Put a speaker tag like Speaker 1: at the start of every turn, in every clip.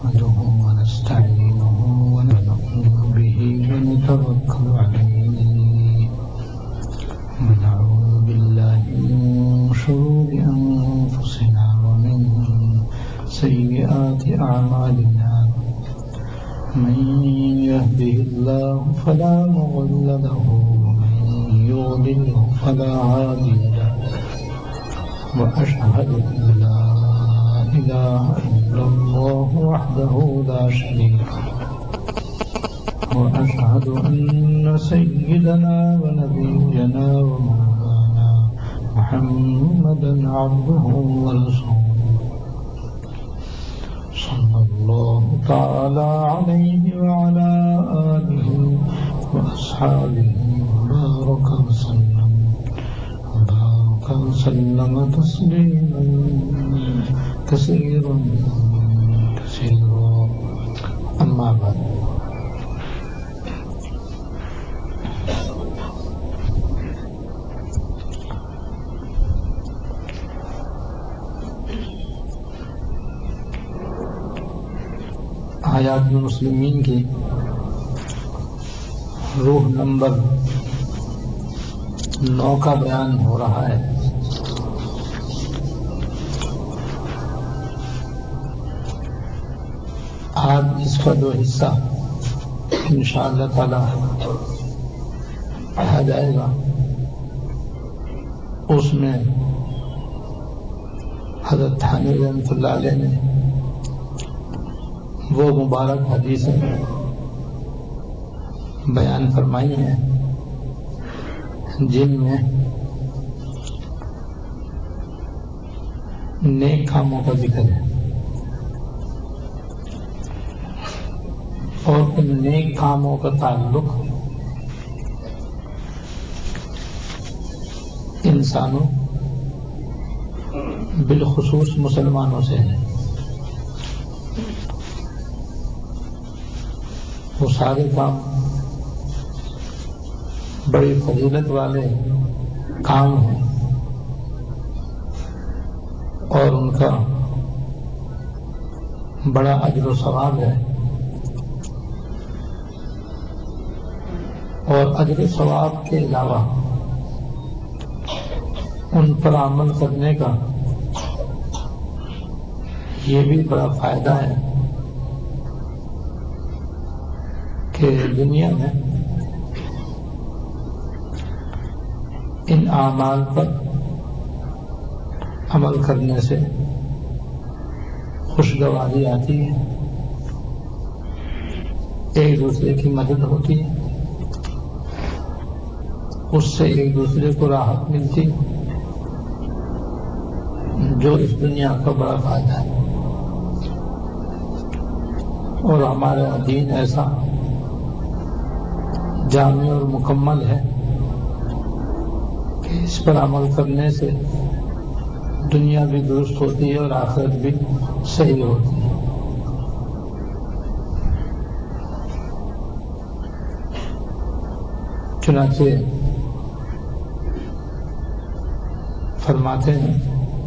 Speaker 1: نحمده ونستعينه ونؤمن به ونتوكل عليه ونعوذ بالله من شرور أنفسنا ومن سيئات أعمالنا من يهده الله فلا مضل له ومن يضلل فلا هادي له وأشهد أن لا إله إلا الله وحده لا شريك له وأشهد أن سيدنا ونبينا ومولانا محمدا عبده ورسوله صلى الله تعالى عليه وعلى آله وأصحابه وبارك وسلم تسليما كثيرا أما بعد حیات المسلمین کی روح نمبر 9 کا بیان ہو رہا ہے۔ آج اس کا جو حصہ انشاءاللہ تعالی پڑھا جائے گا اس میں حضرت تھانوی رحمۃ اللہ علیہ نے وہ مبارک حدیثیں بیان فرمائی ہیں جن میں نیک کاموں کا ذکر ہے اور ان نیک کاموں کا تعلق انسانوں بالخصوص مسلمانوں سے ہے۔ وہ سارے کام بڑی فضیلت والے کام ہیں اور ان کا بڑا اجر و ثواب ہے، اور اجر و ثواب کے علاوہ ان پر عمل کرنے کا یہ بھی بڑا فائدہ ہے کہ دنیا میں ان اعمال پر عمل کرنے سے خوشگواری آتی ہے، ایک دوسرے کی مدد ہوتی ہے، اس سے ایک دوسرے کو راحت ملتی ہے، جو اس دنیا کا بڑا فائدہ ہے۔ اور ہمارا دین ایسا جامع اور مکمل ہے کہ اس پر عمل کرنے سے دنیا بھی درست ہوتی ہے اور آخرت بھی صحیح ہوتی ہے۔ چنانچہ فرماتے ہیں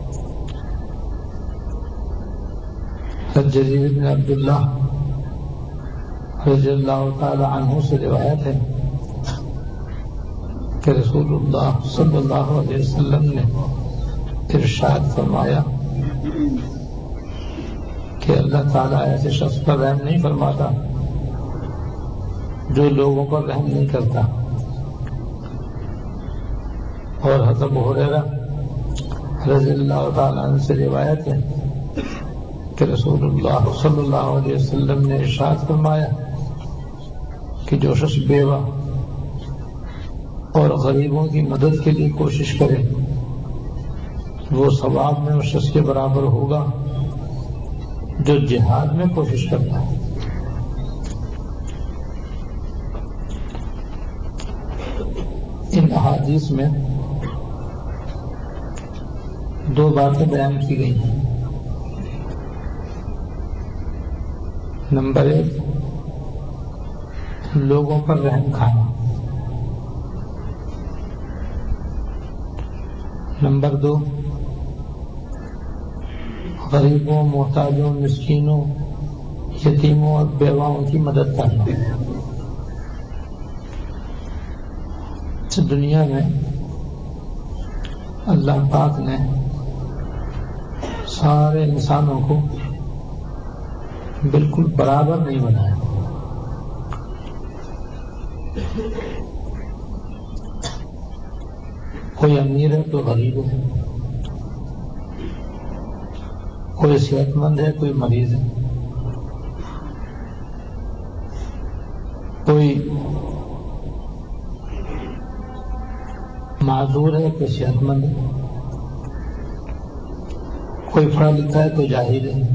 Speaker 1: جریر بن عبداللہ رضی اللہ تعالی عنہ سے روایت ہے کہ رسول اللہ صلی اللہ علیہ وسلم نے ارشاد فرمایا کہ اللہ تعالیٰ ایسے شخص پر رحم نہیں فرماتا جو لوگوں پر رحم نہیں کرتا۔ اور حضرت ابو ہریرہ رضی اللہ تعالیٰ عنہ سے روایت ہے کہ رسول اللہ صلی اللہ علیہ وسلم نے ارشاد فرمایا کہ جو شخص بیوہ اور غریبوں کی مدد کے لیے کوشش کرے وہ ثواب میں اس شخص کے برابر ہوگا جو جہاد میں کوشش کرتا ہے۔ ان احادیث میں 2 باتیں بیان کی گئی ہیں۔ نمبر 1 لوگوں پر رحم کھانا، نمبر 2 غریبوں، محتاجوں، مسکینوں یتیموں اور بیواؤں کی مدد کرنا. اس دنیا میں اللہ پاک نے سارے انسانوں کو بالکل برابر نہیں بنایا. کوئی امیر ہے، کوئی غریب ہے، کوئی صحت مند ہے، کوئی مریض ہے، کوئی معذور ہے، کوئی صحت مند ہے، کوئی پڑھا لکھا ہے، کوئی جاہل ہے،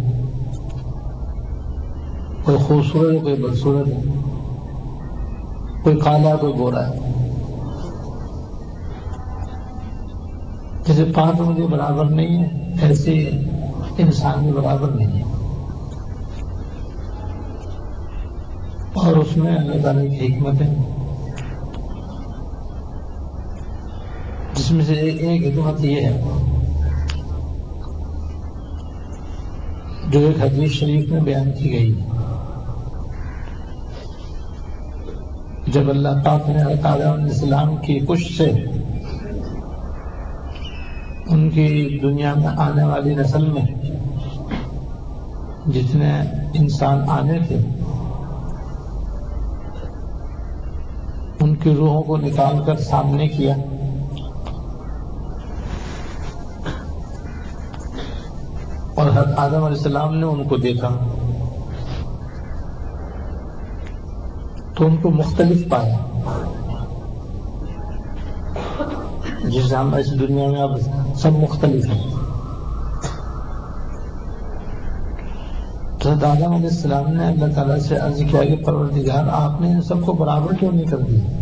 Speaker 1: کوئی خوبصورت ہے، کوئی بدصورت ہے، کوئی کالا ہے، کوئی گورا ہے. جیسے پانچ مجھے برابر نہیں ہے، ایسے انسان بھی برابر نہیں ہے. اور اس میں اللہ تعالیٰ کی حکمت ہے، جس میں سے ایک حکمت یہ ہے جو ایک حدیث شریف میں بیان کی گئی ہے. جب اللہ پاک نے حضرت آدم علیہ السلام کی پشت سے ان کی دنیا میں آنے والی نسل میں جتنے انسان آنے تھے ان کی روحوں کو نکال کر سامنے کیا، اور حضرت آدم علیہ السلام نے ان کو دیکھا تو ان کو مختلف پایا. جس ہم اس دنیا میں اب سب مختلف ہیں. تو حضرت آدم علیہ السلام نے اللہ تعالیٰ سے عرض کیا کہ پروردگار آپ نے ان سب کو برابر کیوں نہیں کر دیا؟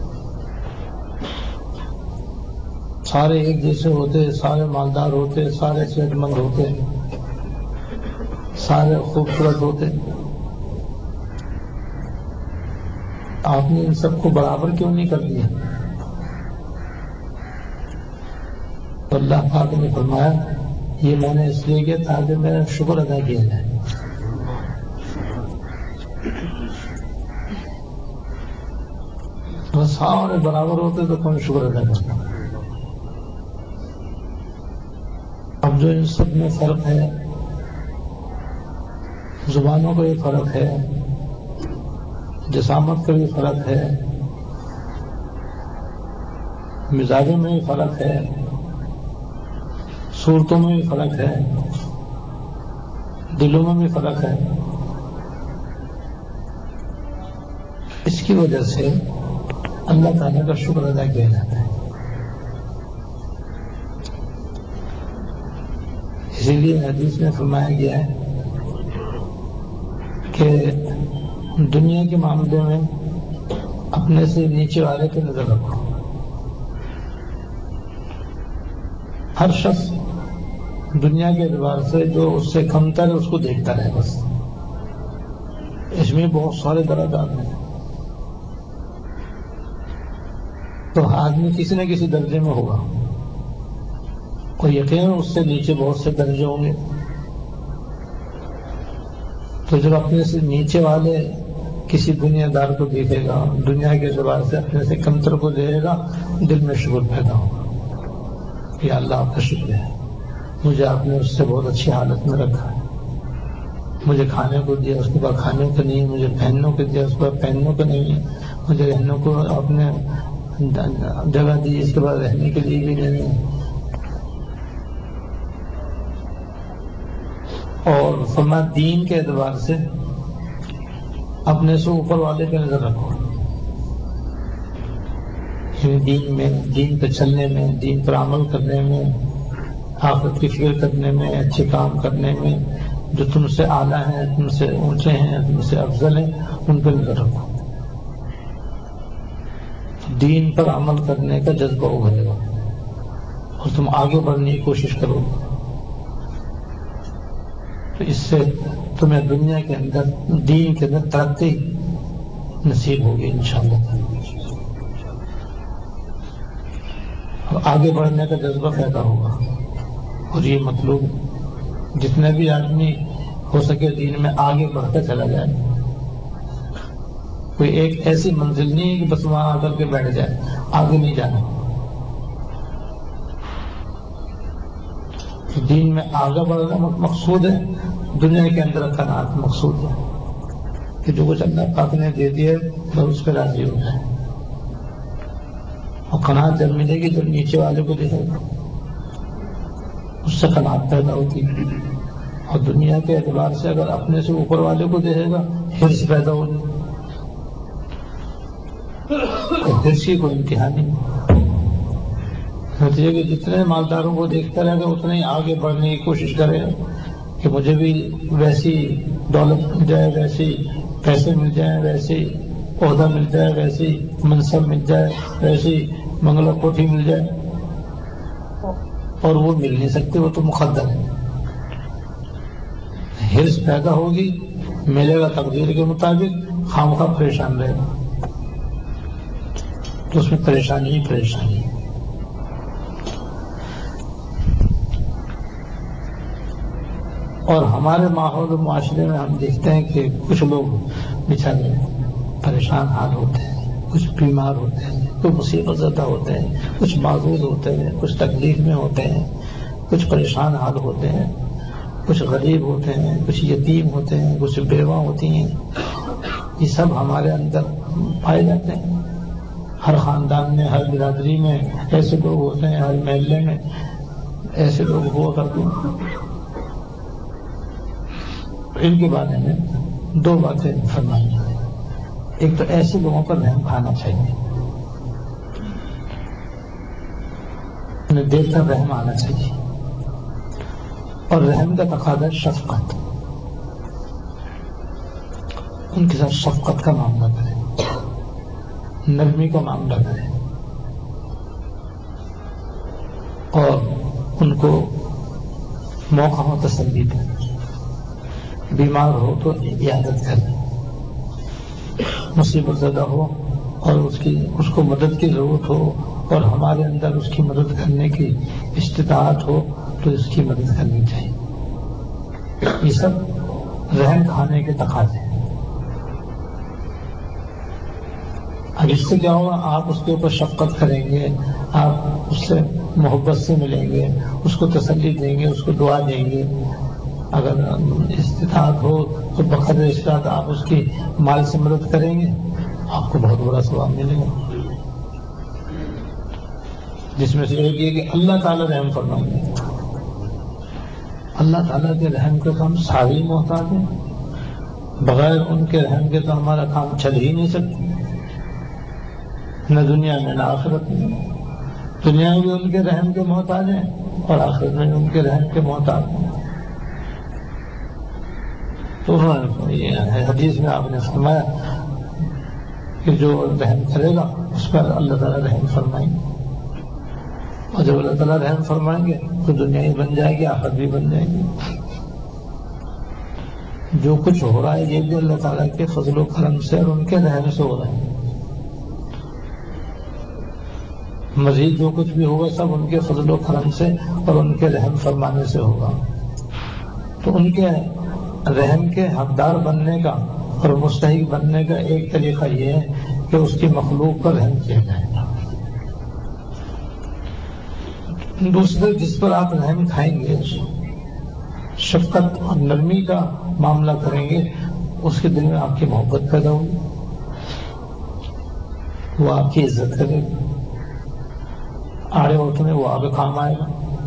Speaker 1: سارے ایک جیسے ہوتے، سارے مالدار ہوتے، سارے صحت مند ہوتے، سارے خوبصورت ہوتے، آپ نے ان سب کو برابر کیوں نہیں کر دیا؟ تو اللہ پاک نے فرمایا یہ میں نے اس لیے کیا تاکہ میرا شکر ادا کیا جائے. تو سارے برابر ہوتے تو کون شکر ادا کرتا؟ اب جو ان سب میں فرق ہے، زبانوں کا بھی فرق ہے، جسامت کا بھی فرق ہے، مزاجوں میں بھی فرق ہے، صورتوں میں بھی فرق ہے، دلوں میں بھی فرق ہے. اس کی وجہ سے اللہ تعالیٰ کا شکر ادا کیا جاتا ہے. اسی لیے حدیث میں فرمایا گیا ہے کہ دنیا کے معاملے میں اپنے سے نیچے والے پہ نظر رکھو. ہر شخص دنیا کے اعتبار سے جو اس سے کمتر ہے اس کو دیکھتا رہے بس. اس میں بہت سارے درجات ہیں، تو آدمی کسی نہ کسی درجے میں ہوگا، اور یقیناً اس سے نیچے بہت سے درجے ہوں گے. تو جب اپنے سے نیچے والے کسی دنیا دار کو دیکھے گا، دنیا کے اعتبار سے اپنے سے کمتر کو دیکھے گا، دل میں شکر پیدا ہوگا. یا اللہ آپ کا شکر ہے، مجھے آپ نے اس سے بہت اچھی حالت میں رکھا ہے. مجھے کھانے کو دیا، اس کے بعد کھانے کو نہیں، مجھے پہننے کو دیا، اس کے بعد پہننے کو نہیں، مجھے رہنے کو اپنے جگہ دی، اس کے بعد رہنے کے لیے بھی نہیں. اور فرمایا دین کے اعتبار سے اپنے سے اوپر والے پہ نظر رکھو. دین میں، دین پہ چلنے میں، دین پر عمل کرنے میں، آخرت کی فکر کرنے میں، اچھے کام کرنے میں جو تم سے اعلیٰ ہیں، تم سے اونچے ہیں، تم سے افضل ہیں، ان پہ نظر رکھو. دین پر عمل کرنے کا جذبہ ابھرے گا اور تم آگے بڑھنے کی کوشش کرو گے. تو اس سے تمہیں دنیا کے اندر، دین کے اندر ترقی نصیب ہوگی انشاءاللہ. اور آگے بڑھنے کا جذبہ پیدا ہوگا. اور یہ مطلوب جتنے بھی آدمی ہو سکے دین میں آگے بڑھتا چلا جائے. کوئی ایک ایسی منزل نہیں ہے کہ بس وہاں آ کر کے بیٹھ جائے, آگے نہیں جانا. دین میں آگے بڑھنا مقصود ہے, دنیا کے اندر قناعت مقصود ہے کہ جو کچھ اللہ پاک نے دے دیا ہے اس پہ راضی ہو جائے. اور قناعت جب ملے گی جب نیچے والے کو دیکھے گا, اس سے قناعت پیدا ہوتی ہے. اور دنیا کے اعتبار سے اگر اپنے سے اوپر والے کو دیکھے گا حرص پیدا ہوگی. حرص کی کوئی امتحان نہیں. نتیجے کہ جتنے مالداروں کو دیکھتا رہے گا اتنے ہی آگے بڑھنے کی کوشش کرے گا کہ مجھے بھی ویسی دولت مل جائے, ویسی پیسے مل جائیں, ویسی عہدہ مل جائے, ویسی منصب مل جائے, ویسی منگلا کوٹھی مل جائے. اور وہ مل نہیں سکتے, وہ تو مقدر ہے. حرص پیدا ہوگی, ملے گا تقدیر کے مطابق, خامخواہ پریشان رہے گا تو اس میں پریشانی ہی پریشانی ہے. اور ہمارے ماحول و معاشرے میں ہم دیکھتے ہیں کہ کچھ لوگ بیچارے پریشان حال ہوتے ہیں, کچھ بیمار ہوتے ہیں, کچھ مصیبت زدہ ہوتے ہیں, کچھ معذور ہوتے ہیں, کچھ تکلیف میں ہوتے ہیں, کچھ پریشان حال ہوتے ہیں, کچھ غریب ہوتے ہیں, کچھ یتیم ہوتے ہیں, کچھ بیوہ ہوتی ہیں. یہ سب ہمارے اندر پائے جاتے ہیں. ہر خاندان میں, ہر برادری میں ایسے لوگ ہوتے ہیں, ہر محلے میں ایسے لوگ ہوا کرتے ہیں. ان کے بارے میں دو باتیں فرمائی ہیں. ایک تو ایسے لوگوں پر رحم کھانا چاہیے, انہیں دیکھ کر رحم آنا چاہیے. اور رحم کا تقاضا شفقت, ان کے ساتھ شفقت کا معاملہ کرے, نرمی کا معاملہ کرے, اور ان کو موقع ہو تسلی دے. بیمار ہو تو عیادت کرے, مصیبت زدہ ہو اور اس کو مدد کی ضرورت ہو اور ہمارے اندر اس کی مدد کرنے کی استطاعت ہو تو اس کی مدد کرنی چاہیے. یہ سب رحم کھانے کے تقاضے ہیں. اب اس سے کیا ہوگا, آپ اس کے اوپر شفقت کریں گے, آپ اس سے محبت سے ملیں گے, اس کو تسلی دیں گے, اس کو دعا دیں گے. اگر استطاعت ہو تو بقدر استطاعت آپ اس کی مال سے مدد کریں گے, آپ کو بہت بڑا ثواب ملے گا. جس میں سے ایک یہ کہ اللہ تعالیٰ رحم فرمائیں گے. اللہ تعالیٰ کے رحم کے تو ہم سارے ہی محتاج ہیں, بغیر ان کے رحم کے تو ہمارا کام چل ہی نہیں سکتا, نہ دنیا میں نہ آخرت میں. دنیا میں بھی ان کے رحم کے محتاج ہیں اور آخرت میں بھی ان کے رحم کے محتاج ہیں. تو حدیث میں آپ نے فرمایا کہ جو رحم کرے گا اس پر اللہ تعالیٰ رحم فرمائیں گے, اور جب اللہ تعالیٰ رحم فرمائیں گے تو دنیا ہی بن جائے گی, آخرت بھی بن جائے گی. جو کچھ ہو رہا ہے یہ بھی اللہ تعالیٰ کے فضل و کرم سے اور ان کے رحم سے ہو رہا ہے. مزید جو کچھ بھی ہوگا سب ان کے فضل و کرم سے اور ان کے رحم فرمانے سے ہوگا. تو ان کے رحم کے حقدار بننے کا اور مستحق بننے کا ایک طریقہ یہ ہے کہ اس کی مخلوق پر رحم کیا جائے. دوسرے جس پر آپ رحم کھائیں گے, شفقت اور نرمی کا معاملہ کریں گے, اس کے دل میں آپ کی محبت پیدا ہوگی, وہ آپ کی عزت کرے گا, آڑے وقت میں وہ آپ کے کام آئے گا,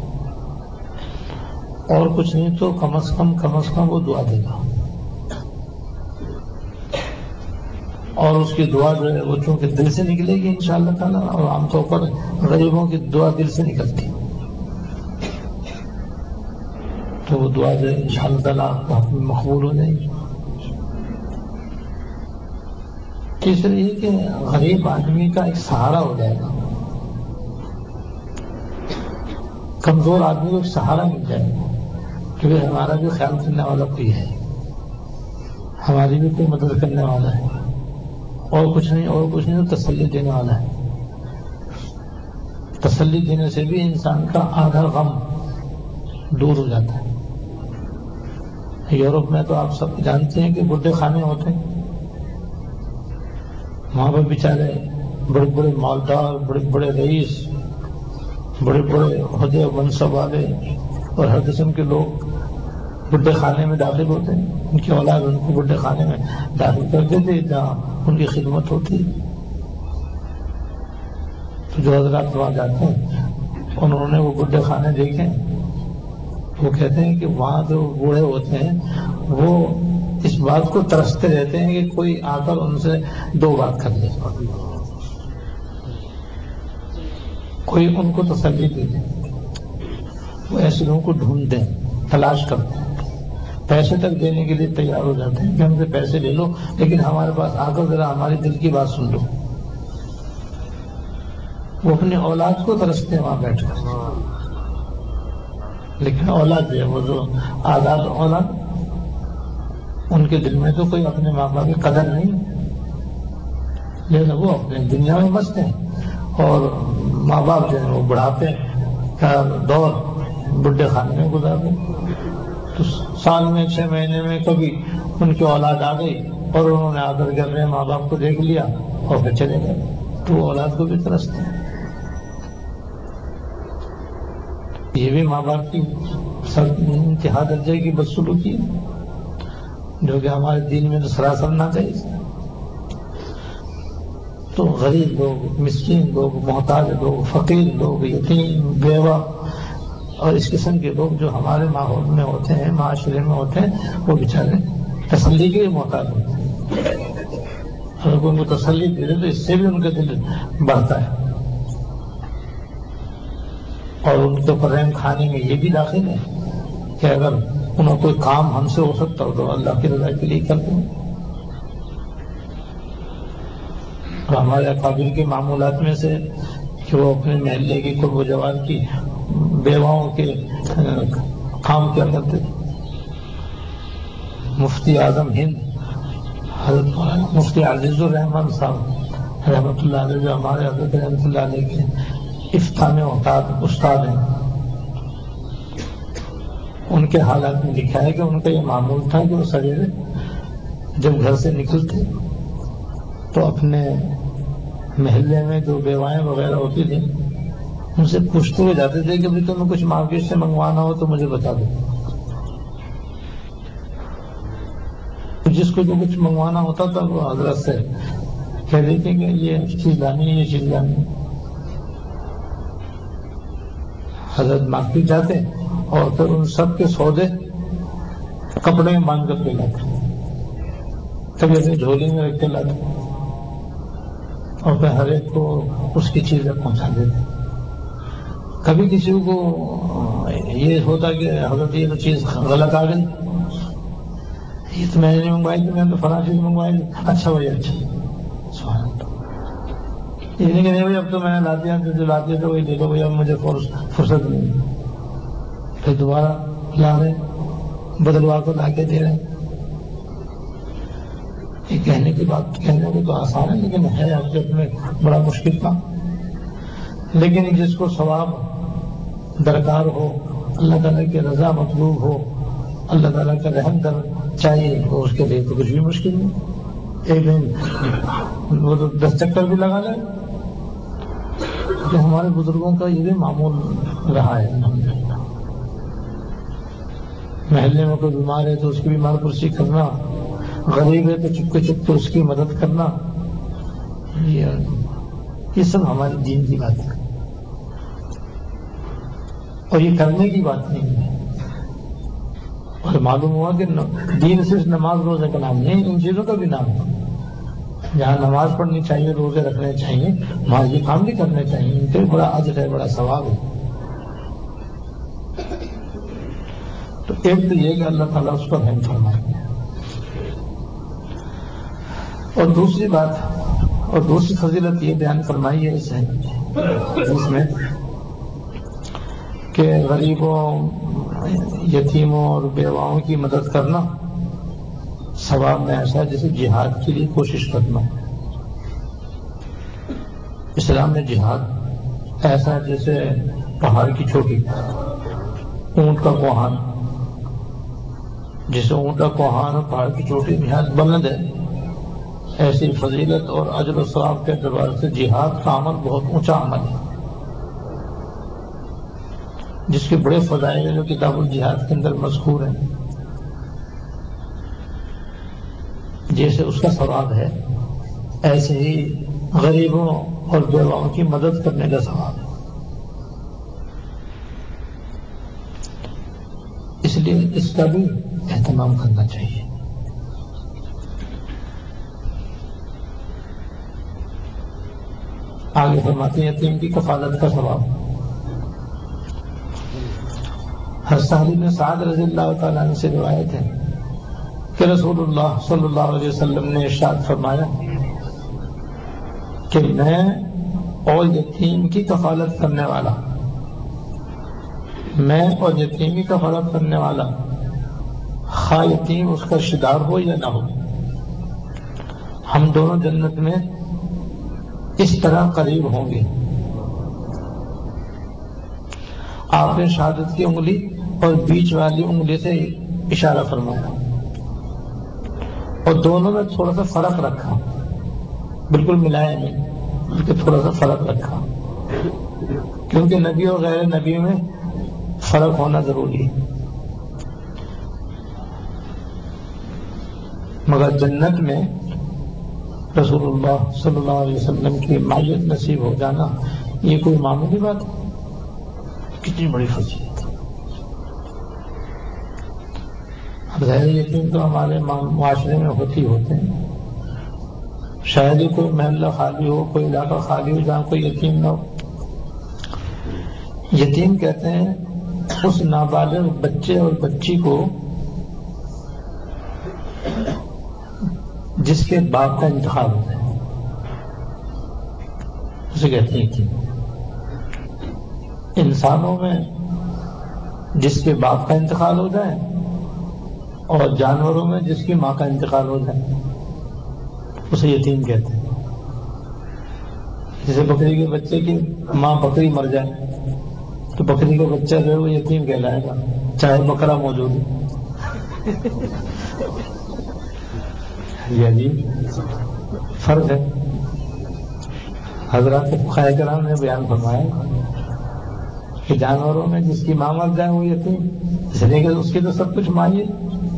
Speaker 1: اور کچھ نہیں تو کم از کم وہ دعا دے گا. اور اس کی دعا جو ہے وہ چونکہ دل سے نکلے گی انشاءاللہ تعالیٰ, اور عام طور پر غریبوں کی دعا دل سے نکلتی, تو وہ دعا جو ہے انشاءاللہ تعالیٰ آپ کے حق میں مقبول ہو جائے گی. تیسرے یہ کہ غریب آدمی کا ایک سہارا ہو جائے گا, کمزور آدمی کو ایک سہارا مل جائے گا کہ ہمارا بھی خیال کرنے والا کوئی ہے, ہماری بھی کوئی مدد کرنے والا ہے, اور کچھ نہیں تو تسلی دینے والا ہے. تسلی دینے سے بھی انسان کا آدھا غم دور ہو جاتا ہے. یورپ میں تو آپ سب جانتے ہیں کہ بڈھے خانے ہوتے ہیں، وہاں پر بیچارے بڑے بڑے مالدار، بڑے بڑے رئیس، بڑے بڑے عہدے منصب والے اور ہر قسم کے لوگ بڈھے خانے میں داخل ہوتے ہیں. ان کی اولاد ان کو بڈھے خانے میں داخل کر دیتے جہاں ان کی خدمت ہوتی. تو جو حضرات وہاں جاتے ہیں انہوں نے وہ بڈھے خانے دیکھے، وہ کہتے ہیں کہ وہاں جو بوڑھے ہوتے ہیں وہ اس بات کو ترستے رہتے ہیں کہ کوئی آ کر ان سے دو بات کر لے، کوئی ان کو تسلی دے دے. وہ ایسے لوگوں کو ڈھونڈتے ہیں، تلاش کرتے ہیں، پیسے تک دینے کے لیے تیار ہو جاتے ہیں کہ ہم سے پیسے لے لو لیکن ہمارے پاس آ کر ذرا ہماری دل کی بات سن لو. وہ اپنی اولاد کو ترستے ہیں وہاں بیٹھ کر، لیکن اولاد جو ہے وہ جو آزاد اولاد، ان کے دل میں تو کوئی اپنے ماں باپ کی قدر نہیں، لیکن وہ اپنے دنیا میں مست ہیں اور ماں باپ جو ہے وہ بڑھاپے کا دور بڈھے خانے میں گزارتے. تو سال میں 6 مہینے میں کبھی ان کی اولاد آ گئی اور انہوں نے آ کر کے اپنے ماں باپ کو دیکھ لیا اور پھر چلے گئے. تو وہ اولاد کو بھی ترستے ہیں. یہ بھی ماں باپ کی انتہا درجے کی بدسلوکی ہے جو کہ ہمارے دین میں تو سراسر ناجائز. تو غریب لوگ، مسکین لوگ، محتاج لوگ، فقیر لوگ، یتیم، بیوہ اور اس قسم کے لوگ جو ہمارے ماحول میں ہوتے ہیں، معاشرے میں ہوتے ہیں، وہ بیچارے تسلی کے محتاج ہوتے ہیں. اگر کوئی ان کو تسلی دے دے تو اس سے بھی ان کا دل بڑھتا ہے. اور ان کے اوپر رحم کھانے میں یہ بھی داخل ہے کہ اگر انہیں کوئی کام ہم سے ہو سکتا ہو تو اللہ کی رضا کے لیے کر دیں. اور ہمارے اکابر کے معمولات میں سے کہ وہ اپنے محلے کی قرب و جوار کی بیواؤں کے کام کیا کرتے تھے. مفتی اعظم ہند حضرت مفتی عزیز الرحمان صاحب رحمۃ اللہ علیہ، جو ہمارے حضرت رحمۃ اللہ علیہ کے افتاء میں استاد ہیں، ان کے حالات میں لکھا ہے کہ ان کا یہ معمول تھا کہ وہ سویرے جب گھر سے نکلتے تو اپنے محلے میں جو بیوائیں وغیرہ ہوتی تھیں ان سے پوچھتے ہوئے جاتے تھے کہ بھی تمہیں کچھ مارکیٹ سے منگوانا ہو تو مجھے بتا دو. جس کو جو کچھ منگوانا ہوتا تھا وہ حضرت سے کہہ دیتے کہ یہ چیز لانی ہے، یہ چیز لانی ہے. حضرت مارکیٹ جاتے اور پھر ان سب کے سودے کپڑے میں باندھ کر کے لاتے، کبھی اپنی جھولی میں رکھ کے لاتے اور پھر ہر ایک کو اس کی چیزیں پہنچا دیتے. کبھی کسی کو یہ ہوتا کہ حضرت یہ تو چیز غلط آ گئی، یہ تو میں نے نہیں منگوائی تھی، میں نے تو فلاں چیز منگوائی تھی. اچھا بھائی اچھا، سبحان اللہ. یہ نہیں کہ نہیں بھائی اب تو میں نے لا دیا، جو لا دیا تو وہی دے دو بھائی، اب مجھے فرصت نہیں. پھر دوبارہ لا رہے بدلوا کو لا کے دے رہے. یہ کہنے کی بات، کہنے کو تو آسان ہے لیکن ہے حقیقت میں بڑا مشکل کام. لیکن جس کو ثواب درکار ہو، اللہ تعالیٰ کی رضا مطلوب ہو، اللہ تعالیٰ کا رحم در چاہیے تو اس کے لیے تو کچھ بھی مشکل نہیں. ایک دن وہ تو 10 چکر بھی لگا لے. تو ہمارے بزرگوں کا یہ بھی معمول رہا ہے. الحمدللہ محلے میں کوئی بیمار ہے تو اس کی بیمار پرسی کرنا، غریب ہے تو چپکے چپکے اس کی مدد کرنا، یہ سب ہماری دین کی بات ہے اور یہ کرنے کی بات نہیں ہے. اور معلوم ہوا کہ دین صرف نماز روزے کا نام نہیں، ان چیزوں کا بھی نام ہے. جہاں نماز پڑھنی چاہیے، روزے رکھنے چاہیے، وہاں یہ کام بھی کرنے چاہیے. ان کے بڑا اجر ہے، بڑا ثواب ہے. تو ایک تو یہ کہ اللہ تعالیٰ اس پر رحم فرمائے. اور دوسری بات اور دوسری فضیلت یہ بیان فرمائی ہے اس حدیث میں کہ غریبوں، یتیموں اور بیواؤں کی مدد کرنا ثواب میں ایسا ہے جیسے جہاد کے لیے کوشش کرنا. اسلام میں جہاد ایسا جیسے پہاڑ کی چوٹی، اونٹ کا کوہان، جسے اونٹا کوہان اور پہاڑ کی چوٹی نہایت بلند ہے، ایسی فضیلت اور اجر و ثواب کے اعتبار سے جہاد کا عمل بہت اونچا عمل ہے، جس کے بڑے فضائل ہیں جو کتاب الجہاد کے اندر مذکور ہیں۔ جیسے اس کا ثواب ہے، ایسے ہی غریبوں اور بیواؤں کی مدد کرنے کا ثواب ہے۔ اس لیے اس کا بھی اہتمام کرنا چاہیے۔ آگے فرماتے ہیں یتیم کی کفالت کا ثواب۔ حضرت سہل بن سعد رضی اللہ تعالیٰ عنہ سے روایت ہے کہ رسول اللہ صلی اللہ علیہ وسلم نے ارشاد فرمایا کہ میں اور یتیم کی کفالت کرنے والا، میں اور یتیم کی کفالت کرنے والا، خواہ یتیم اس کا رشتہ دار ہو یا نہ ہو، ہم دونوں جنت میں اس طرح قریب ہوں گے۔ آپ نے شہادت کی انگلی اور بیچ والی انگلی سے اشارہ فرمایا اور دونوں میں تھوڑا سا فرق رکھا، بالکل ملایا نہیں بلکہ تھوڑا سا فرق رکھا، کیونکہ نبی اور غیر نبی میں فرق ہونا ضروری ہے۔ مگر جنت میں رسول اللہ صلی اللہ علیہ وسلم کی معیت نصیب ہو جانا یہ کوئی معمولی بات ہے، کتنی بڑی فضیلت ہے۔ غیر یتیم تو ہمارے معاشرے میں ہوتے ہیں، شاید ہی کوئی محلہ خالی ہو، کوئی علاقہ خالی ہو جہاں کوئی یتیم نہ ہو۔ یتیم کہتے ہیں اس نابالغ بچے اور بچی کو جس کے باپ کا انتقال ہو جائے، اسے کہتے ہیں یتیم۔ انسانوں میں جس کے باپ کا انتقال ہو جائے اور جانوروں میں جس کی ماں کا انتقال ہو جائے اسے یتیم کہتے ہیں۔ جیسے بکری کے بچے کی ماں بکری مر جائے تو بکری کا بچہ جو ہے وہ یتیم کہلائے گا، چاہے بکرا موجود ہو۔ یہ عجیب فرق ہے۔ حضرات فقہاء کرام نے بیان فرمایا کہ جانوروں میں جس کی ماں مر جائے وہ یتیم، اس لیے کہ اس کی تو سب کچھ ماں ہی ہے،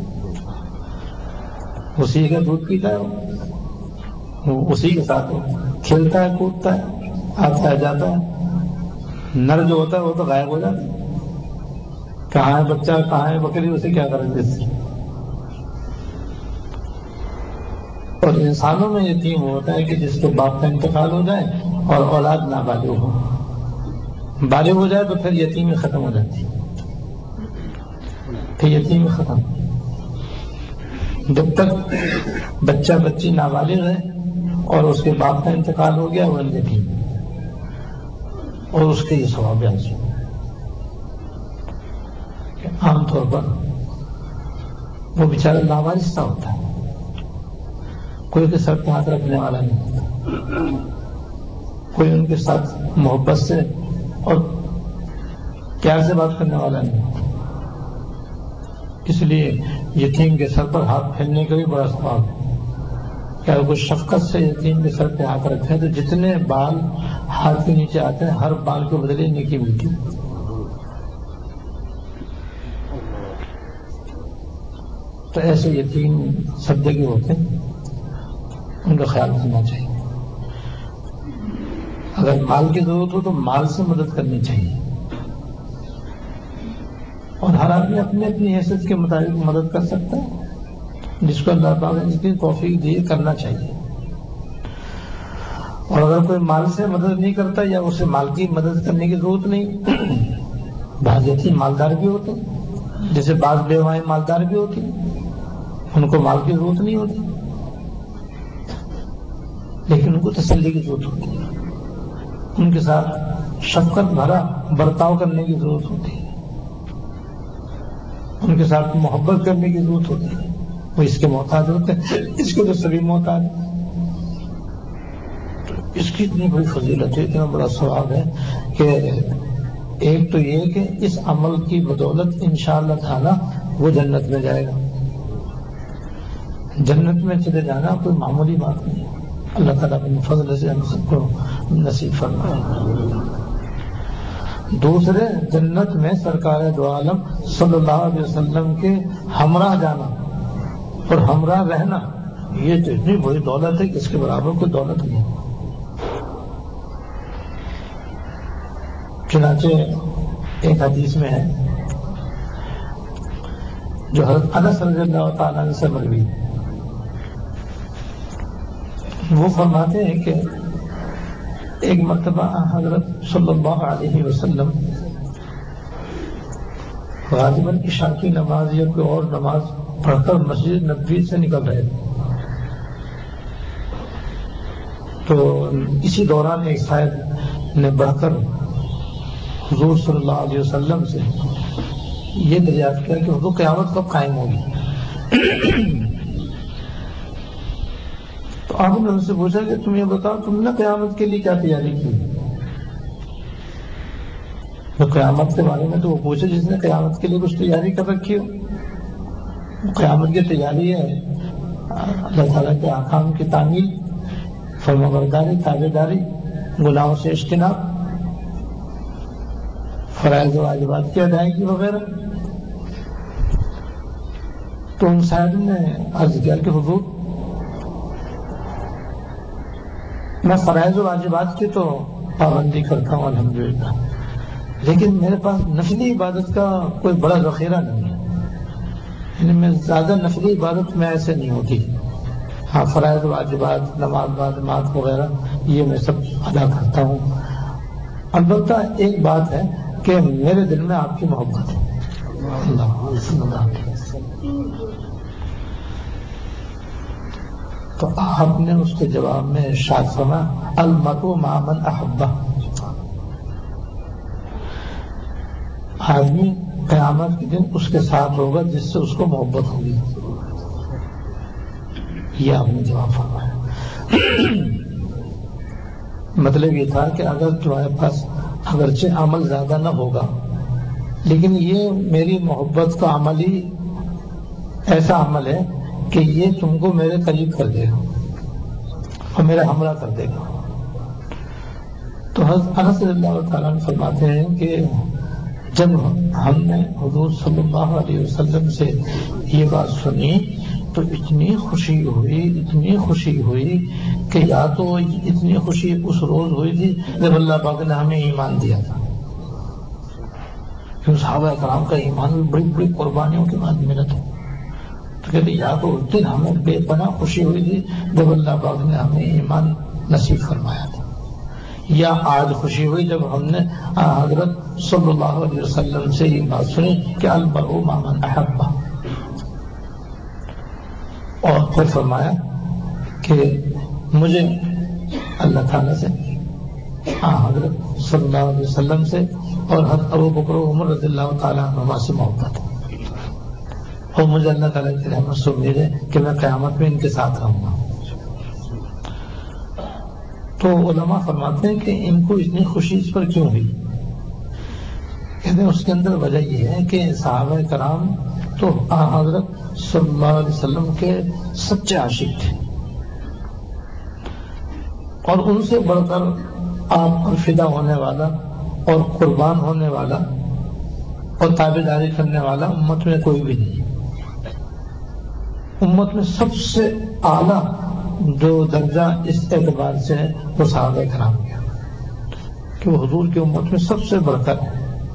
Speaker 1: اسی کا دودھ پیتا ہے، وہ اسی کے ساتھ کھیلتا ہے، کودتا ہے، آتا ہے جاتا ہے۔ نر جو ہوتا ہے وہ تو غائب ہو جاتا ہے، کہاں ہے بچہ کہاں ہے بکری، اسے کیا کریں گے۔ اور انسانوں میں یتیم ہوتا ہے کہ جس کے باپ کا انتقال ہو جائے اور اولاد نابالغ ہو، بالغ ہو جائے تو پھر یتیمی ختم ہو جاتی ہے، پھر یتیمی ختم۔ جب تک بچہ بچی نابالغ ہے اور اس کے باپ کا انتقال ہو گیا وہ یتیم، اور اس کے یہ ثواب بیان ہے کہ عام طور پر وہ بیچارہ لاوارث سا ہوتا ہے، کوئی کے سر پہ ہاتھ رکھنے والا نہیں ہوتا، کوئی ان کے ساتھ محبت سے اور پیار سے بات کرنے والا نہیں ہوتا۔ اس لیے یتیم کے سر پر ہاتھ پھیرنے کا بھی بڑا ثواب ہے کہ اگر کوئی شفقت سے یتیم کے سر پہ ہاتھ رکھے تو جتنے بال ہاتھ کے نیچے آتے ہیں ہر بال کے بدلے نیکی ملتی ہے۔ تو ایسے یتیم صدقے کے ہوتے ہیں، ان کا خیال کرنا چاہیے۔ اگر مال کی ضرورت ہو تو مال سے مدد کرنی چاہیے، اور ہر آدمی اپنی اپنی حیثیت کے مطابق مدد کر سکتا ہے، جس کو اللہ تعالیٰ نے اس کی توفیق دی کرنا چاہیے۔ اور اگر کوئی مال سے مدد نہیں کرتا یا اسے مال کی مدد کرنے کی ضرورت نہیں، بعض یتیم مالدار بھی ہوتے ہیں، جیسے بعض بیوائیں مالدار بھی ہوتی ہیں، ان کو مال کی ضرورت نہیں ہوتی لیکن ان کو تسلی کی ضرورت ہوتی ہے، ان کے ساتھ شفقت بھرا برتاؤ کرنے کی ضرورت ہوتی ہے، ان کے ساتھ محبت کرنے کی ضرورت ہوتی ہے۔ وہ اس کے محتاج ہوتے ہیں، اس کے تو سبھی محتاج ہیں۔ اس کی اتنی بڑی فضیلت ہے، اتنا بڑا ثواب ہے کہ ایک تو یہ کہ اس عمل کی بدولت انشاءاللہ تعالی وہ جنت میں جائے گا، جنت میں چلے جانا کوئی معمولی بات نہیں ہے. اللہ تعالیٰ اپنے فضل سے ہم سب کو نصیب فرمائے. دوسرے، جنت میں سرکار دو عالم صلی اللہ علیہ وسلم کے ہمراہ جانا اور ہمراہ رہنا، یہ تو اتنی بڑی دولت ہے کہ اس کے برابر کوئی دولت نہیں. چنانچہ ایک حدیث میں ہے جو حضرت انس رضی اللہ تعالیٰ عنہ سے مروی، وہ فرماتے ہیں کہ ایک مرتبہ حضرت صلی اللہ علیہ وسلم غالباً عشاء کی نماز یا کوئی اور نماز پڑھ کر مسجد نبوی سے نکل رہے تھے. تو اسی دوران ایک صاحب نے بڑھ کر حضور صلی اللہ علیہ وسلم سے یہ دریافت کیا کہ حضور قیامت کب قائم ہوگی. تو آپ نے ان سے پوچھا کہ تم یہ بتاؤ تم نے قیامت کے لیے کیا تیاری کی. تو قیامت کے بارے میں تو وہ پوچھے جس نے قیامت کے لیے کچھ تیاری کر رکھی ہو. قیامت کی تیاری ہے اللہ تعالیٰ کے احکام کی تعمیل، فرمانبرداری، تابعداری، گناہوں سے اجتناب، فرائض و واجبات کی ادائیگی وغیرہ. تو ان صاحب نے عرض کیا کہ حضور میں فرائض و واجبات کی تو پابندی کرتا ہوں الحمدللہ، لیکن میرے پاس نفلی عبادت کا کوئی بڑا ذخیرہ نہیں ہے. یعنی میں زیادہ نفلی عبادت میں ایسے نہیں ہوتی. ہاں فرائض و واجبات، نماز نماز وغیرہ یہ میں سب ادا کرتا ہوں. البتہ ایک بات ہے کہ میرے دل میں آپ کی محبت ہے. اللہ تو آپ نے اس کے جواب میں ارشاد فرمایا المرء مع من احبہ. آدمی قیامت کے دن اس کے ساتھ ہوگا جس سے اس کو محبت ہوگی. یہ آپ نے جواب فرمایا. مطلب یہ تھا کہ اگر تمہارے پاس اگرچہ عمل زیادہ نہ ہوگا لیکن یہ میری محبت کا عمل ہی ایسا عمل ہے کہ یہ تم کو میرے قریب کر دے گا اور میرا ہمراہ کر دے گا. تو حضرت انس رضی اللہ تعالیٰ عنہ فرماتے ہیں کہ جب ہم نے حضور صلی اللہ علیہ وسلم سے یہ بات سنی تو اتنی خوشی ہوئی کہ یا تو اتنی خوشی اس روز ہوئی تھی جب اللہ پاک نے ہمیں ایمان دیا تھا. صحابہ کرام کا ایمان بھی بڑی بڑی قربانیوں کے بعد ملا تھا. تو کہتے یا تو اس دن ہمیں بے پناہ خوشی ہوئی تھی جب اللہ پاک نے ہمیں ایمان نصیب فرمایا تھا، یا آج خوشی ہوئی جب ہم نے حضرت صلی اللہ علیہ وسلم سے یہ بات سنی کہ المرء مع من احبہ. اور پھر فرمایا کہ مجھے اللہ تعالیٰ سے، حضرت صلی اللہ علیہ وسلم سے اور حضرت ابو بکر و عمر رضی اللہ تعالیٰ عنہما سے محبت ہے، اور مجھے اللہ تعالیٰ کی رحمت سے امید ہے کہ میں قیامت میں ان کے ساتھ رہوں گا. تو علماء فرماتے ہیں کہ ان کو اتنی خوشی اس پر کیوں ہوئی. کہتے ہیں اس کے اندر وجہ یہ ہے کہ صحابہ کرام تو حضرت صلی اللہ علیہ وسلم کے سچے عاشق تھے، اور ان سے بڑھ کر آپ پر فدا ہونے والا اور قربان ہونے والا اور تابعداری کرنے والا امت میں کوئی بھی نہیں. امت میں سب سے اعلیٰ جو درجہ اس اعتبار سے ہے وہ صحابہ کرام کے، کہ وہ حضور کی امت میں سب سے بڑھ کر ہے.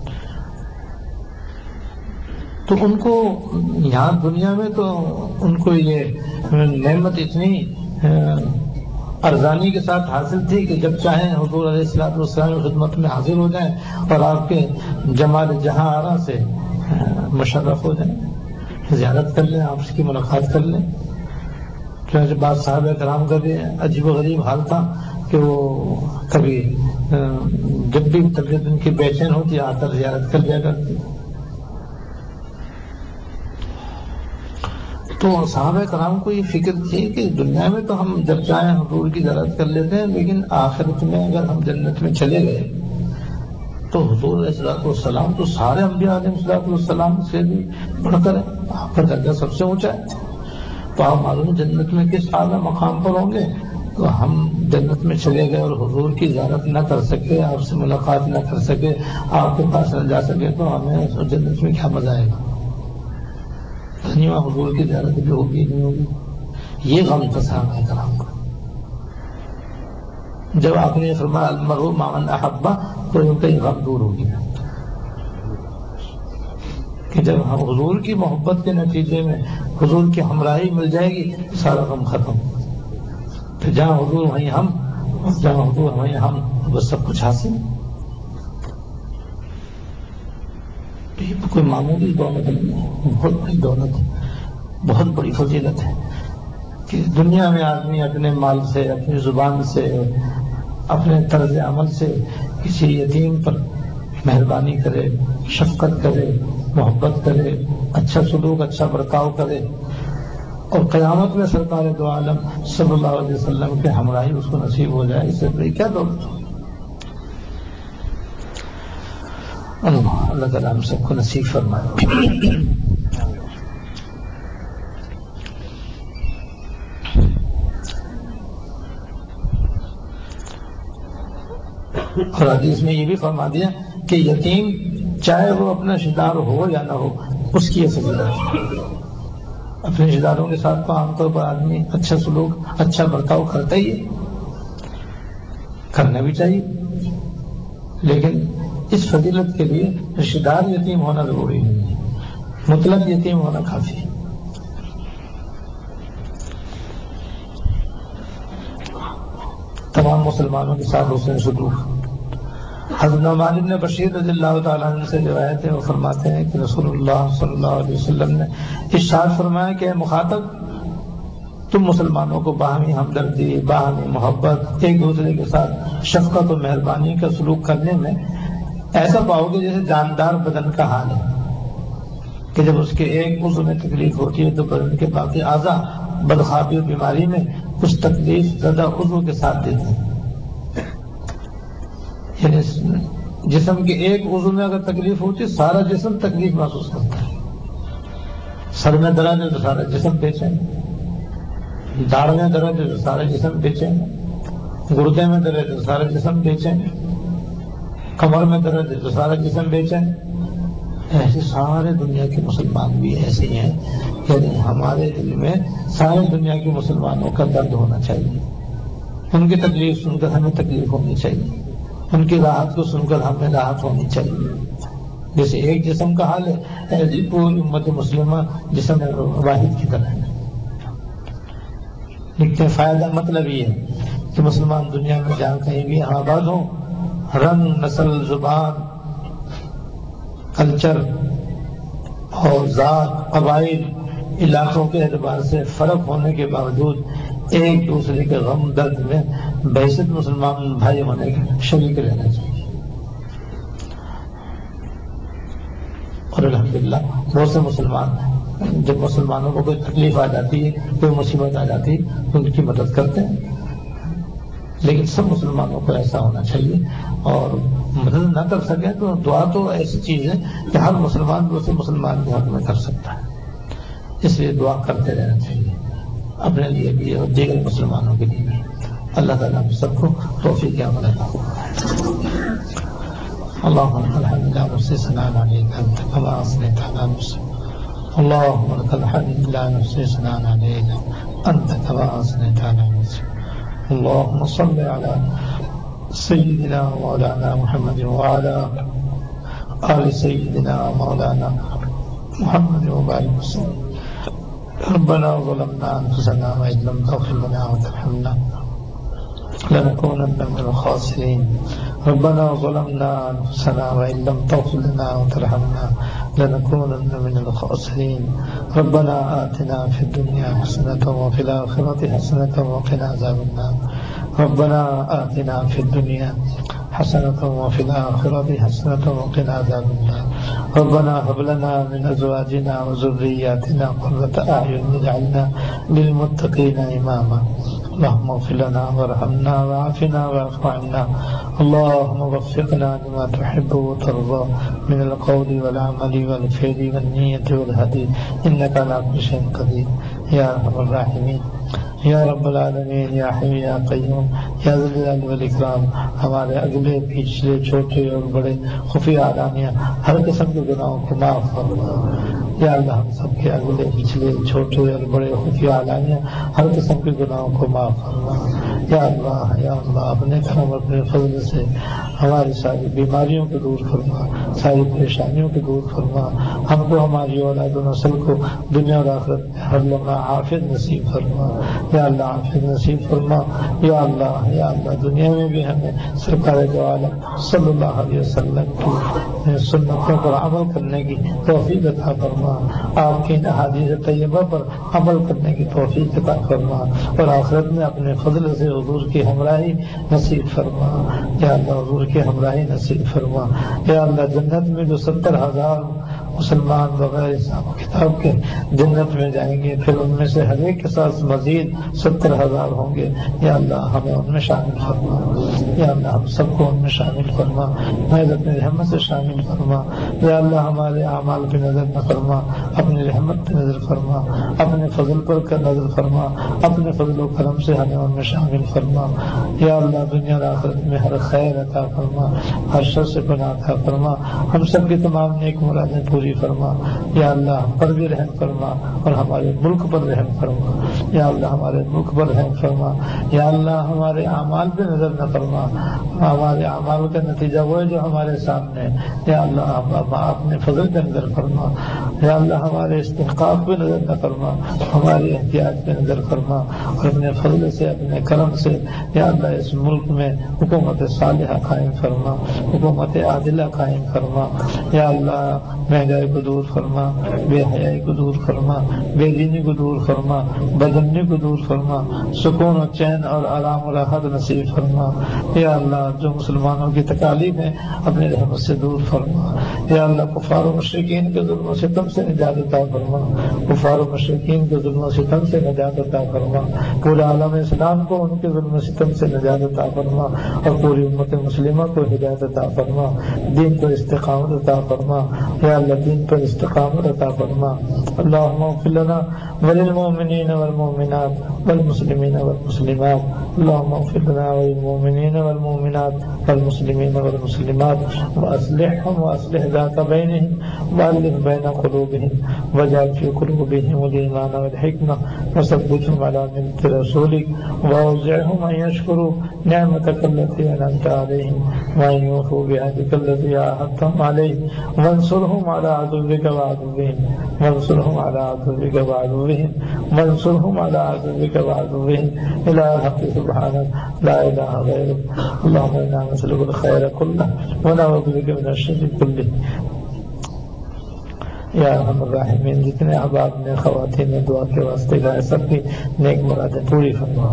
Speaker 1: تو ان کو یہاں دنیا میں تو ان کو یہ نعمت اتنی ارزانی کے ساتھ حاصل تھی کہ جب چاہیں حضور علیہ الصلوۃ والسلام کی خدمت میں حاضر ہو جائیں اور آپ کے جمال جہاں آرا سے مشرف ہو جائیں، زیارت کر لیں، آپ کی ملاقات کر لیں. چنانچہ بعض صحابہ کرام کا بھی عجیب و غریب حال تھا کہ وہ کبھی جب بھی طبیعت ان کی بے چین ہوتی آ کر زیارت کر لیا کرتی. تو صحابہ کرام کو یہ فکر تھی کہ دنیا میں تو ہم جب چاہیں حضور کی زیارت کر لیتے ہیں، لیکن آخرت میں اگر ہم جنت میں چلے گئے تو حضور علیہ الصلوۃ والسلام تو سارے انبیاء علیہ الصلوۃ والسلام سے بھی بڑھ کر آپ کا درجہ سب سے اونچا ہے. تو آپ معلوم جنت میں کس اعلیٰ مقام پر ہوں گے. تو ہم جنت میں چلے گئے اور حضور کی زیارت نہ کر سکے, آپ سے ملاقات نہ کر سکے, آپ کے پاس نہ جا سکے, تو ہمیں جنت میں کیا مزہ آئے گا؟ دنیا حضور کی زیارت بھی ہوگی نہیں ہوگی. یہ غم تھا صحابہ کرام کو. جب آپ نے فرمایا المرء مع من احب, تو ان کا یہ غم دور ہو گیا کہ جب ہم حضور کی محبت کے نتیجے میں حضور کی ہمراہی مل جائے گی, سارا غم ختم. تو جہاں حضور وہیں ہم, جہاں حضور وہیں ہم, بس سب کچھ حاصل. یہ کوئی معمولی دولت نہیں ہے, بہت بڑی دولت ہے, بہت بڑی فضیلت ہے کہ دنیا میں آدمی اپنے مال سے, اپنی زبان سے, اپنے طرز عمل سے کسی یتیم پر مہربانی کرے, شفقت کرے, محبت کرے, اچھا سلوک, اچھا برتاؤ کرے, اور قیامت میں سرکار دو عالم صلی اللہ علیہ وسلم کے ہمراہی اس کو نصیب ہو جائے. اس سے بڑی کیا دولت ہو. اللہ تعالیٰ ہم سب کو نصیب فرمائے. اور حدیث میں یہ بھی فرما دیا کہ یتیم چاہے وہ اپنا رشتہ دار ہو یا نہ ہو, اس کی یہ فضیلت ہے. اپنے رشتہ داروں کے ساتھ تو عام طور پر آدمی اچھا سلوک, اچھا برتاؤ کرتا ہی ہے, کرنا بھی چاہیے, لیکن اس فضیلت کے لیے رشتہ دار یتیم ہونا ضروری نہیں ہے, مطلق یتیم ہونا کافی ہے. تمام مسلمانوں کے ساتھ حسن سلوک. حضرت نعمان بن بشیر رضی اللہ تعالیٰ عنہ سے روایت ہے, وہ فرماتے ہیں کہ رسول اللہ صلی اللہ علیہ وسلم نے ارشاد فرمایا کہ اے مخاطب, تم مسلمانوں کو باہمی ہمدردی, باہمی محبت, ایک دوسرے کے ساتھ شفقت و مہربانی کا سلوک کرنے میں ایسا پاؤ گے جیسے جاندار بدن کا حال ہے کہ جب اس کے ایک عضو میں تکلیف ہوتی ہے تو بدن کے باقی اعضاء بدخوابی و بیماری میں اس تکلیف زدہ عضو کے ساتھ دیتے ہیں. یعنی جسم کے ایک عضو میں اگر تکلیف ہوتی ہے, سارا جسم تکلیف محسوس کرتا ہے. سر میں درد ہے تو سارا جسم بے چین, داڑھ میں درد ہے تو سارا جسم بے چین, گردے میں درد ہے تو سارا جسم بے چین, کمر میں درد ہے تو سارا جسم بے چین. ایسے سارے دنیا کے مسلمان بھی ایسے ہیں. یعنی ہمارے دل میں سارے دنیا کے مسلمانوں کا درد ہونا چاہیے, ان کی تکلیف سن کر ہمیں تکلیف ہونی چاہیے, ان کی راحت کو سن کر ہمیں راحت ہونی چاہیے. جیسے ایک جسم کا حال ہے, ایسی پوری امت مسلمہ جسم واحد کی طرح ہے. لیکن فائدہ مطلب یہ ہے کہ مسلمان دنیا میں جہاں کہیں بھی آباد ہوں, رنگ, نسل, زبان, کلچر اور ذات, قبائل, علاقوں کے اعتبار سے فرق ہونے کے باوجود ایک دوسرے کے غم درد میں بحیثیت مسلمان بھائی ہونے کے شریک رہنا چاہیے. اور الحمدللہ بہت سے مسلمان, جب مسلمانوں کو کوئی تکلیف آ جاتی ہے, کوئی مصیبت آ جاتی ہے, تو ان کی مدد کرتے ہیں. لیکن سب مسلمانوں کو ایسا ہونا چاہیے, اور مدد نہ کر سکے تو دعا تو ایسی چیز ہے کہ ہر مسلمان دوسرے مسلمان کے حق میں کر سکتا ہے. اس لیے دعا کرتے رہنا چاہیے, اپنے لیے بھی اور دیگر مسلمانوں کے لیے بھی. اللہ تعالیٰ ہم سب کو توفیق عمل عطا فرمائے. اللهم لك الحمد لا نحصي ثناء عليك انت كما اثنيت على نفسك. اللهم لك الحمد لا نحصي ثناء عليك انت كما اثنيت على نفسك. اللهم صل على سيدنا ومولانا محمد وعلى آل سيدنا ومولانا محمد وبارك وسلم. ربنا ظلمنا انفسنا وان لم تغفر لنا وترحمنا لنكونن من الخاسرين. ربنا ظلمنا أنفسنا وإن لم تغفر لنا وترحمنا لنكونن من الخاسرين. ربنا آتنا في الدنيا حسنة وفي الآخرة حسنة وقنا عذاب النار. ربنا آتنا في الدنيا حسنة وفي الآخرة حسنة وقنا عذاب النار. ربنا هب لنا من أزواجنا وذرياتنا قرة أعين واجعلنا للمتقين إماما. اللهم اغفر لنا وارحمنا وعافنا واعف عنا اللهم وفقنا لما تحب وترضى من القول والعمل والفعل والنية والهدي إنك على كل شيء قدير یا ارحم الراحمین یا رب العالمین یا حی یا قیوم یا ذی الجلال والاکرام. ہمارے اگلے پچھلے چھوٹے اور بڑے خفیہ علانیہ ہر قسم کے گناہوں کو معاف فرما. یا اللہ ہم سب کے اگلے پچھلے چھوٹے اور بڑے خفیہ علانیہ ہر قسم کے گناہوں کو معاف فرما. یا اللہ اپنے کرم اپنے فضل سے ہماری ساری بیماریوں کو دور فرما, ساری پریشانیوں کو دور فرما. ہم کو ہماری اولاد و نسل کو دنیا اور آخرت میں ہر لمحہ حافظ نصیب فرما. یا اللہ حافظ نصیب فرما. یا اللہ دنیا میں بھی ہمیں سرکار دو عالم صلی اللہ علیہ وسلم کی سنتوں پر عمل کرنے کی توفیق عطا فرما. آپ کی احادیث طیبہ پر عمل کرنے کی توفیق عطا فرما, اور آخرت میں اپنے فضل سے حضور کی ہمراہی نصیب فرما. یا اللہ حضور کی ہمراہی نصیب فرما. یا اللہ جنت میں جو 70,000 مسلمان بغیر حساب و کتاب کے جنت میں جائیں گے, پھر ان میں سے ہر ایک کے ساتھ مزید 70,000 ہوں گے. یا اللہ ہمیں ان میں شامل فرما. یا اللہ ہم سب کو ان میں شامل فرما, محض اپنی رحمت سے شامل فرما. یا اللہ ہمارے اعمال پہ نظر نہ فرما, اپنی رحمت پہ نظر فرما, اپنے فضل پر نظر فرما, اپنے فضل و کرم سے ہمیں ان میں شامل فرما. یا اللہ دنیا اور آخرت میں ہر خیر عطا فرما, ہر شر سے پناہ عطا فرما. ہم سب کی تمام نیک مرادیں پوری فرما. یا اللہ ہم پر بھی رحم فرما اور ہمارے ملک پر رحم فرما. یا اللہ ہمارے ملک پر رحم فرما. یا اللہ ہمارے اعمال پہ نظر نہ فرما, ہمارے اعمال کا نتیجہ وہ ہے جو ہمارے سامنے. یا اللہ ہم اپنے فضل پہ نظر فرما. یا اللہ ہمارے استحقاق پہ نظر نہ فرما, ہماری احتیاط پہ نظر فرما, اور اپنے فضل سے اپنے کرم سے یا اللہ اس ملک میں حکومت صالحہ قائم فرما, حکومت عادلہ قائم فرما. یا اللہ مہنگائی کو دور فرما, بے حیائی کو دور فرما, بے دینی کو دور فرما, بدامنی کو دور فرما, سکون و چین اور آرام و راحت نصیب فرما. یا اللہ جو مسلمانوں کی تکالیف ہیں اپنے رحمت سے دور فرما. یا اللہ کفار و مشرکین کے ظلم و ستم سے نجات عطا فرما, کفار و مشرکین کے ظلم و ستم سے نجات عطا فرما. پورے عالم اسلام کو ان کے ظلم و ستم سے نجات عطا فرما, اور پوری امت مسلمہ کو ہدایت عطا فرما, دین پر استقامت عطا فرما. یا اللہ دین پر استقامت عطا فرما. اللهم اغفر لنا وللمؤمنین والمؤمنات والمسلمین والمسلمات. اللهم اغفر لنا وللمؤمنین والمؤمنات والمسلمین والمسلمات واصلحهم واصلح ذات بینهم والف بین قلوبهم واجعل في قلوبهم الایمان والحکمة وثبتهم على ملة رسولك واوزعهم ان يشكروا نعمتك التي انعمت عليهم وان يوفوا بعهدك الذي عاهدتهم عليه وانصرهم على عدوك وعدوهم وانصرهم على عدوك وعدوهم وانصرهم على عدوك وعدوهم إلى الحق سبحانك لا إله غيرك. اللهم إنا نسألك الخير كله ونعوذ بك من الشر كله. یا ارحم الراحمین جتنے احباب نے خواتین نے دعا کے واسطے گائے سب کی نیک مرادیں پوری فرما.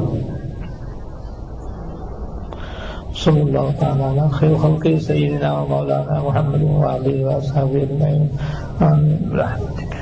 Speaker 1: صلی اللہ تعالیٰ علی خیر خلق سیدنا و مولانا محمد و آلہ و اصحابہ اجمعین. آمین برحمتک.